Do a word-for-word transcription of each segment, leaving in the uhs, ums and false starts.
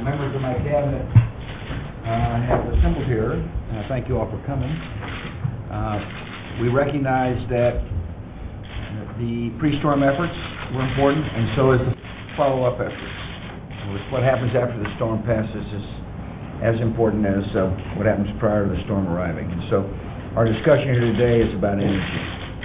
members of my cabinet uh, have assembled here. Uh, thank you all for coming. Uh, we recognize that the pre-storm efforts were important, and so is the follow-up efforts. What happens after the storm passes is as important as uh, what happens prior to the storm arriving. And so our discussion here today is about energy.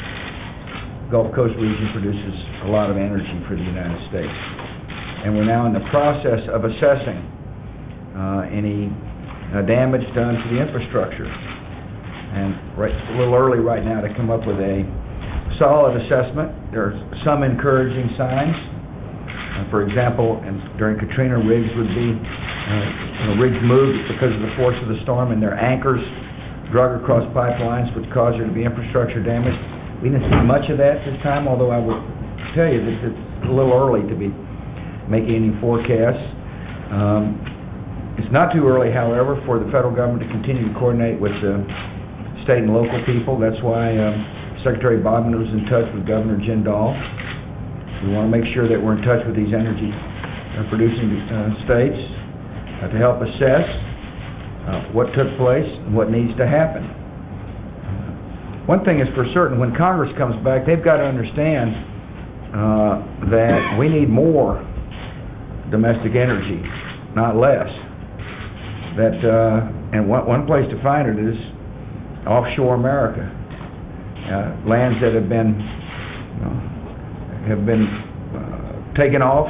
The Gulf Coast region produces a lot of energy for the United States. And we're now in the process of assessing uh, any uh, damage done to the infrastructure. And right, it's a little early right now to come up with a solid assessment. There are some encouraging signs. Uh, for example, and during Katrina, rigs would be, uh, you know, rigs moved because of the force of the storm, and their anchors drug across pipelines would cause there to be infrastructure damage. We didn't see much of that this time, although I would tell you that it's a little early to be making any forecasts. Um, it's not too early, however, for the federal government to continue to coordinate with the state and local people. That's why um, Secretary Bodman was in touch with Governor Jindal. We want to make sure that we're in touch with these energy uh, producing uh, states uh, to help assess uh, what took place and what needs to happen. Uh, one thing is for certain, when Congress comes back, they've got to understand uh, that we need more domestic energy, not less. That uh, and one, one place to find it is offshore America, uh, lands that have been you know, have been uh, taken off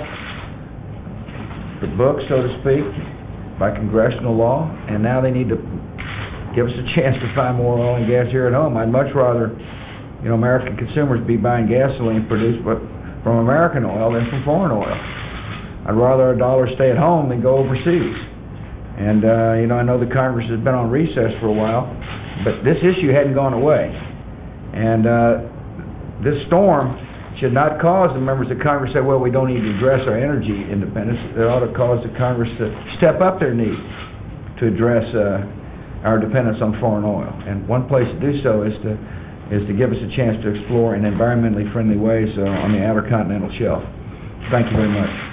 the books, so to speak, by congressional law, and now they need to give us a chance to find more oil and gas here at home. I'd much rather, you know, American consumers be buying gasoline produced but from American oil than from foreign oil. I'd rather our dollars stay at home than go overseas. And, uh, you know, I know the Congress has been on recess for a while, but this issue hadn't gone away. And uh, this storm should not cause the members of Congress to say, well, we don't need to address our energy independence. It ought to cause the Congress to step up their need to address uh, our dependence on foreign oil. And one place to do so is to, is to give us a chance to explore in environmentally friendly ways uh, on the outer continental shelf. Thank you very much.